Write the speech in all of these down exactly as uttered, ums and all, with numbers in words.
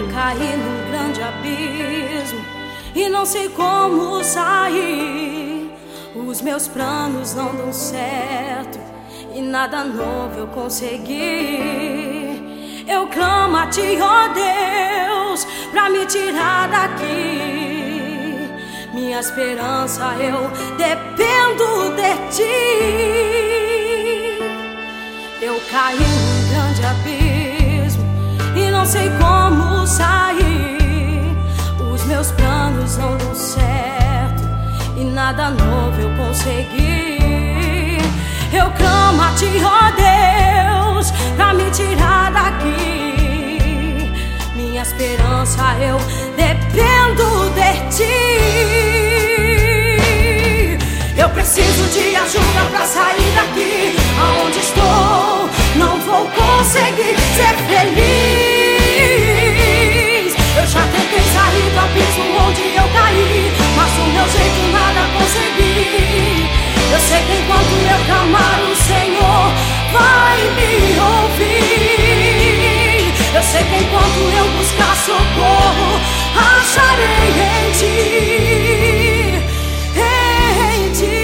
Eu caí num grande abismo e não sei como sair. Os meus planos não dão certo e nada novo eu consegui. Eu clamo a ti, ó Deus, pra me tirar daqui. Minha esperança, eu dependo de ti. Eu caí num grande abismo e não sei como sair. Os meus planos não dão certo e nada novo eu consegui. Eu clamo a ti, ó Deus, pra me tirar daqui. Minha esperança, eu dependo de ti. Eu preciso de ajuda pra sair daqui. Aonde estou, não vou conseguir ser feliz. Eu já tentei sair do abismo onde eu caí, mas do meu jeito nada consegui. Eu sei que enquanto eu clamar, o Senhor vai me ouvir. Eu sei que enquanto eu buscar socorro, acharei em ti, em ti.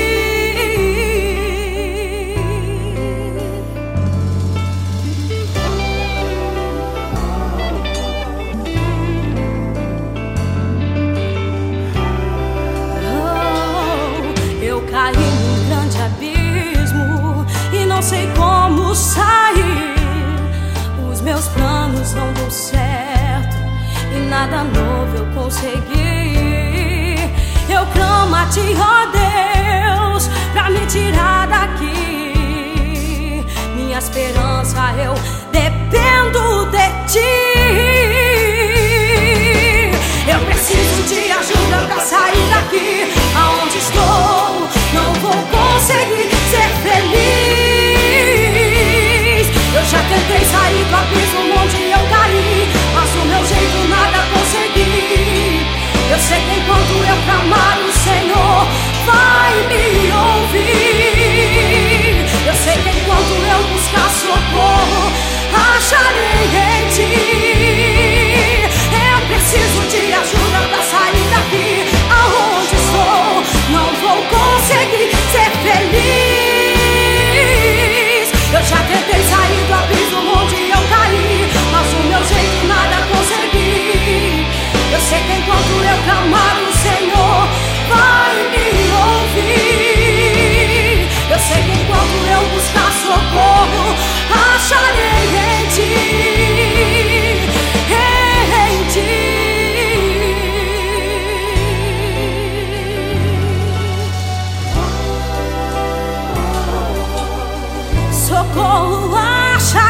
Eu caí num grande abismo e não sei como sair. Os meus planos não dão certo e nada novo eu consegui. Eu clamo a ti, ó Deus, pra me tirar daqui. Minha esperança, eu dependo de ti. Eu preciso de ajuda pra sair daqui. Aonde estou, não vou conseguir ser feliz. Eu já tentei sair do abismo onde eu caí, mas do meu jeito nada consegui. Eu sei que enquanto eu clamar, o Senhor vai me ouvir. Eu sei que enquanto eu buscar socorro, acharei em ti. Eu preciso de ajuda pra sair daqui. Aonde estou, não vou conseguir ser feliz. Eu já tentei sair do abismo onde eu caí, mas do meu jeito nada consegui. Eu sei que enquanto eu clamar, o Senhor vai me ouvir. Eu sei que enquanto eu buscar socorro, acharei em ti, em ti. Socorro acharei.